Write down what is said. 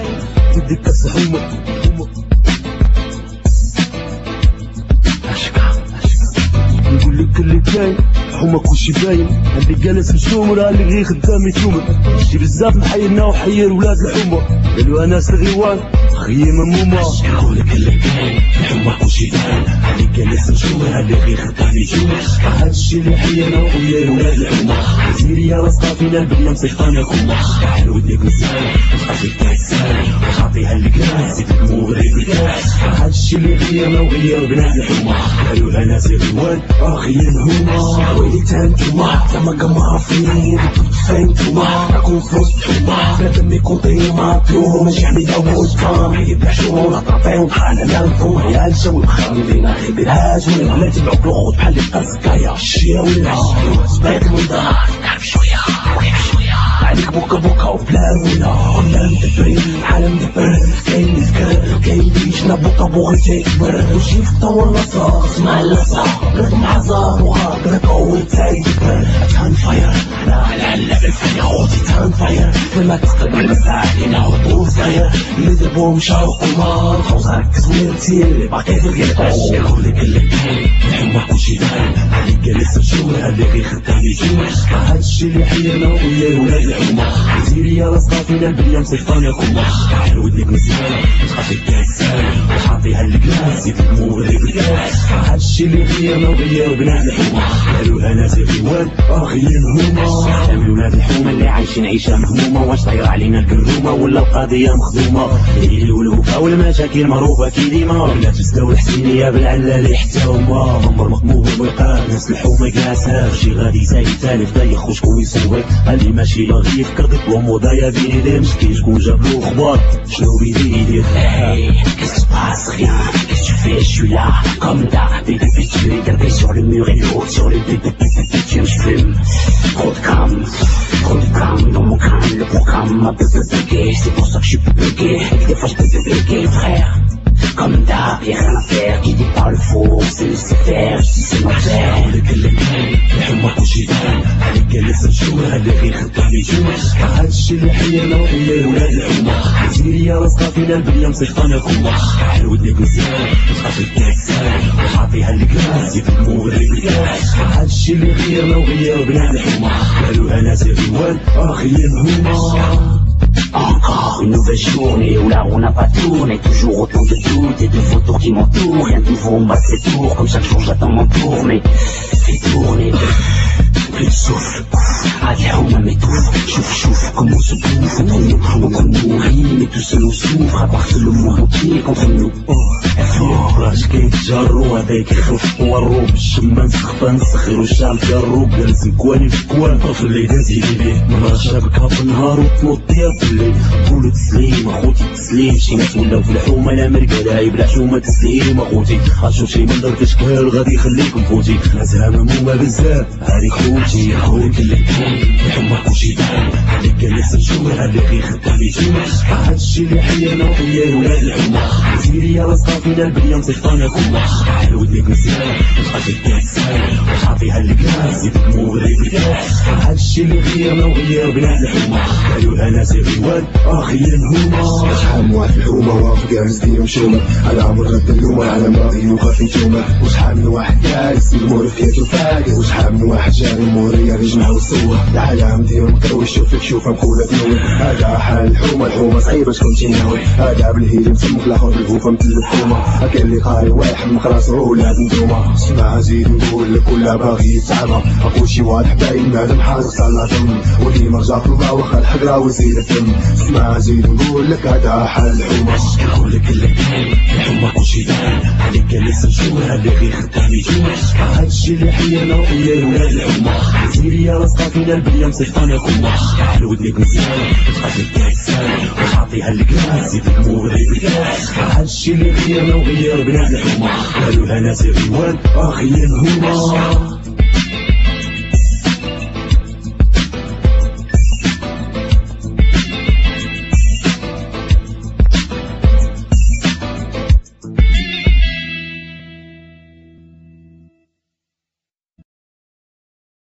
تديك كاس حمى نقول لك اللي كاين حمى كلشي باين. عندي جالس مشوم راه اللي غير خدام يتومر. شي بزاف محيرنا وحير ولاد الحمى قالوها ناس الغيوان خيي ممومة. نقولك اللي كاين حمى كلشي باين. عندي جالس مشوم راه اللي غير خدام يتومر. هادشي اللي حيرنا وحير ولاد الحمى. زيري يا راسها فينا البليه مسيطانة كوما. حلو وديك نسال وتعطيك كاسال وتعطيها الكاس زيد المغرب الكاس. هادشي اللي حيرنا وغير بنات الحمى قالوها ناس الغيوان خيي هما. ويلي تانتوما زعما قمرة فين فانتوما راكم في وسط حما. بنادم يكون طيما طيور ماشي حميدة ووجفا. حيد بحشون اطرافين وطحانا لانفهم عيال جو مخلينا خبيرهاج ولا ولا تبعوك الغوط بحال اللي قزكايا. الشيا ولا سبايك من دار تعرف شوية عليك بوكا بوكا وبلان ولا مدبرين حالا مدبر. كاين نذكر كاين بيشنا بوكا بوغي تيكبر. وشي في الطور لاصا اسمع لاصا لازم عزار وغاقرك اول تايكبر. تان فاير انا على علب الفن خوتي تان فاير. فما تقدر مساعدين هبطو صغير اللي دربو مشاو قمار. خوزارك كسويرتي اللي باقي في القيطو. يقولك اللي كاين الحما كلشي داين. عليك جالس مشوه اللي غير خدام يجوع. هادشي اللي حيرنا ويا ولاد الحما. زيري يا راسها فينا البليه مسيطانة كوما. حلو وديك مزيان وتعطيك كاسال وتعطيها الكاس زيد المغرب الكاس. هادشي اللي حيرنا ويا بنات الحما قالوها ناس الغيوان خيين هما. احنا ولاد الحومه اللي عايشين عيشه مهمومه. واش طاير علينا الكرومه ولا القضيه مخدومه؟ الليل والوفا والمشاكل معروفه كي ديما. ولا تستوي الحسينيه بالعلالي حتى هما. ضمر مقموم بالقاع ناس الحومه كاسه. شي غادي سايب تالف دايخ خوشكو يسوق هادي ماشي باغي يفكر دبلوم وضايا بين يديه مسكين شكون جابلو خبار شنو بيدي يدير. Qu'est-ce qui se passe? Rien. Qu'est-ce que tu fais? Je suis là, comme d'hab. Depuis tu es gardé sur le mur et l'eau sur les tiens je fume. Trop de grammes dans mon crâne. Le programme m'a peu bugué. C'est pour ça que je suis bugué. Et que des fois je peux te buguer, frère. Comme d'hab, y'a rien à faire. Qui dit pas le faux, c'est laisser faire. Si c'est mon père. يقولك اللي كاين الحما كلشي داين. عليك جالس مشوه اللي غير خدام يجوع. هادشي اللي حيرنا ويا ولاد الحما. زيري يا راسها فينا البليه مسيطانة كوما. حلو وديك مزيان وتعطيك كاسال وتعطيها الكاس زيد المغرب الكاس. هادشي اللي حيرنا ويا بنات الحما قالوها ناس الغيوان خيين هما. Encore une nouvelle journée où la roue n'a pas tourné. Toujours autant de doutes et de photos qui m'entourent. Rien de nouveau, on bat ses tours. Comme chaque jour j'attends mon tour. Mais fais tourner plus de souffle. Aliouma m'étouffe. Chouf comme on se bouffe entre nous. On nourrit mais tout seul on souffre. À part que le monde entier contre nous. راش كيتجرو هذاك يخف والروب الشمه نسخفه نسخر والشعب جروب جالس مكواني في كوان. طفل اللي دازي ليه مرة شابكها في النهار وتنوض ديها في الليل. قولوا تسليم اخوتي تسليم. شي ناس ولاو في الحومه لا مرقه لاعب لا حومه تسليم اخوتي. عاشو شي منظر كشكال غادي يخليكم فوتي. ناسها مهمومه بزاف هذيك خوتي. يقولك اللي كاين الحما كلشي داين. عليك جالس مشوه اللي غير خدام يجوع. هادشي اللي حيرنا ويا ولاد الحما. زيري يا راسها فينا البليه مسيطانة كوما. حلو وديك مزيان وتعطيك كاسال وتعطيها الكاس زيد المغرب الكاس. هادشي اللي غيرنا وغير بنات الحما قالوها ناس الغيوان خيين هما. شحال من واحد الحومه واقف جالس ديما مشومه. على عمر رد اللومه على ماضي وخافي تومه. وشحال من واحد جالس يدمر في كيتو فاقد. وشحال من واحد جاري موريا يجمع ويسوق. العالم ديما مكروي شوفك شوفها مقوله تنوي. هذا حال الحومه صعيبه شكون تيناوي. هذا بالهيلي مسمك الاخر بالهوفه مثل الحومه. كاين اللي قاري ويحمق راسو ولاد ندومه. اسمع زيد نقول لك ولا باغي يتعبى. اقول شي واضح باين بنادم حارس على دم. وديما رجع في الله واخا الحقره ويزيد الدم. اسمع زيد نقول لك هذا حال الحومه. يقولك اللي كاين الحما كلشي داين. عليك جالس مشوه اللي غير خدام يجوع. هادشي اللي حيرنا ويا ولاد الحما. زيري يا راسها فينا البليه مسيطانة كوما. حلو وديك مزيان وتعطيك كاسال وتعطيها الكاس زيد المغرب الكاس. هادشي اللي حيرنا ويا بنات الحما قالوها ناس الغيوان خيين هما.